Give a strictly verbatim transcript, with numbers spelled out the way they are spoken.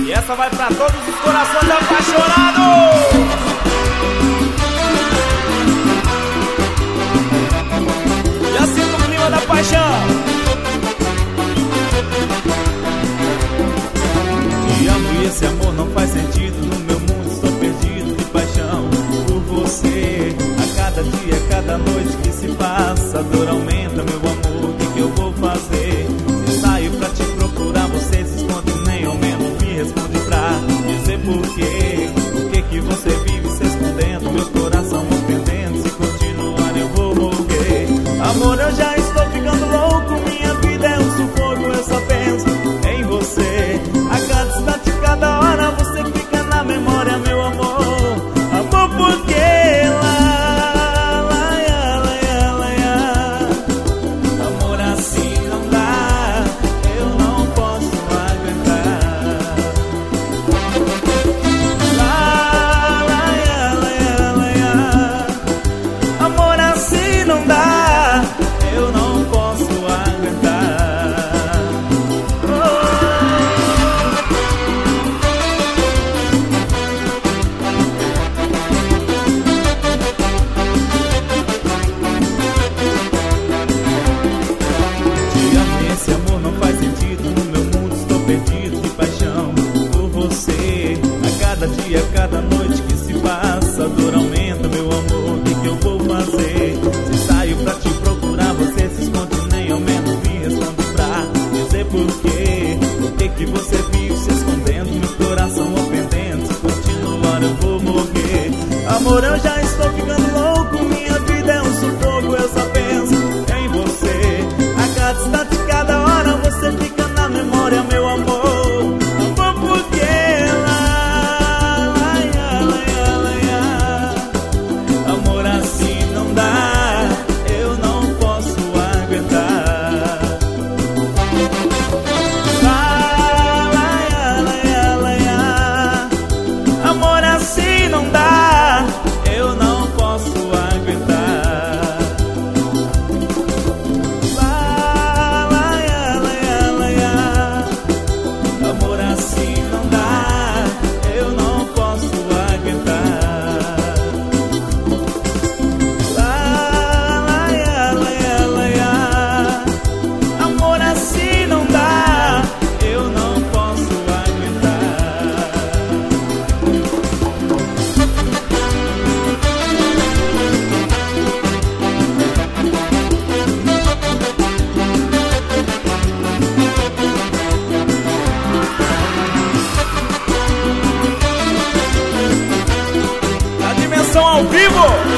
E essa vai pra todos os corações apaixonados. E assim no clima da paixão. Te amo e esse amor não faz sentido. No meu mundo estou perdido de paixão por você. A cada dia, a cada noite que se passa, a dor aumenta, meu amor, o que, que eu vou fazer? Se saio pra te procurar, você se esconde, nem ao menos me responde pra dizer por quê. Por que que você vive se escondendo, meu coração ofendendo? Se continuar eu vou morrer. Amor, eu já estou ficando louco, minha vida é um sufoco, eu só penso em você. A cada instante, cada hora, você fica na memória, meu amor. Amor, por que lá, lá, lá, lá, lá, lá. Amor, assim não dá, eu não posso aguentar. Lá, lá, lá, lá, lá. Amor, assim não dá, eu não posso aguentar. Te amo, esse amor não faz sentido. No meu mundo estou perdido de paixão por você. A cada dia, a cada noite que se passa, a dor aumenta, meu amor, o que, que eu vou fazer? Se saio pra te procurar, você se esconde, nem ao menos me responde pra dizer por quê. Por que que você vive se escondendo, meu coração ofendendo? Se continuar eu vou morrer. Amor, eu já estou ficando louco, minha vida é um sufoco, eu só penso em você. A cada instante, cada hora, você fica na memória, meu amor. Amor, por que lá, lá, lá, lá, lá. Amor, assim não dá, eu não posso aguentar. Lá, lá, lá, lá, lá. Amor, assim não dá, eu não posso aguentar. Lá, lá, lá, lá, lá. Amor, assim não dá, eu não posso aguentar. Lá, lá, lá, lá, lá. Amor, assim não dá, eu não posso aguentar. A dimensão ao vivo.